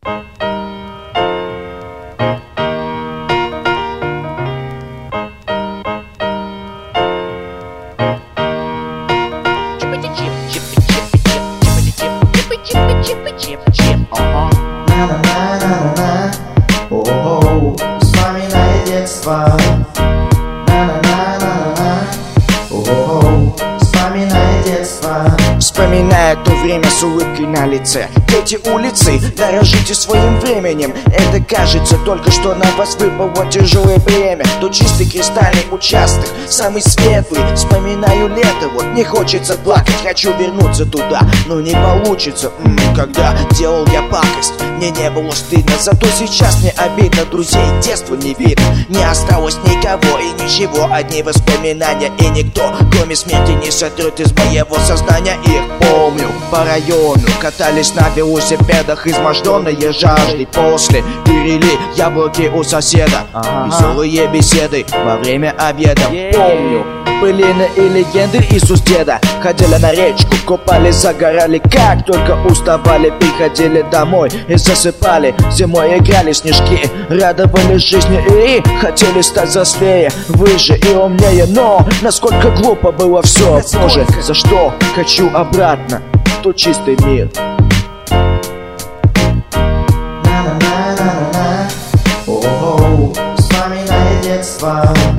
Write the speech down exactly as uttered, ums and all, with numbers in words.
На-на-на-на-на-на, о-о-о, вспоминай детство. На-на-на-на-на-на, о-о-о, вспоминай детство. Вспоминая то время с улыбкой на лице. Эти улицы, дорожите своим временем. Это кажется, только что на вас выпало тяжелое бремя. То чистый кристальный участок, самый светлый. Вспоминаю лето, вот не хочется плакать. Хочу вернуться туда, но не получится. М -м, когда делал я пакость, мне не было стыдно. Зато сейчас мне обидно, друзей детства не видно. Не осталось никого и ничего, одни воспоминания. И никто, кроме смерти, не сотрет из моего сознания их. Помню, по району катались на велосипедах, изможденные жаждой. После перели яблоки у соседа. Ага. Веселые беседы во время обеда. Помню былины и легенды из уст деда. Ходили на речку, купались, загорали. Как только уставали, приходили домой и засыпали. Зимой играли в снежки, радовались жизни и хотели стать взрослее, выше и умнее. Но насколько глупо было все. Боже, за что хочу обратно в тот чистый мир. На-на-на-на-на, о-о-о, вспоминай детство.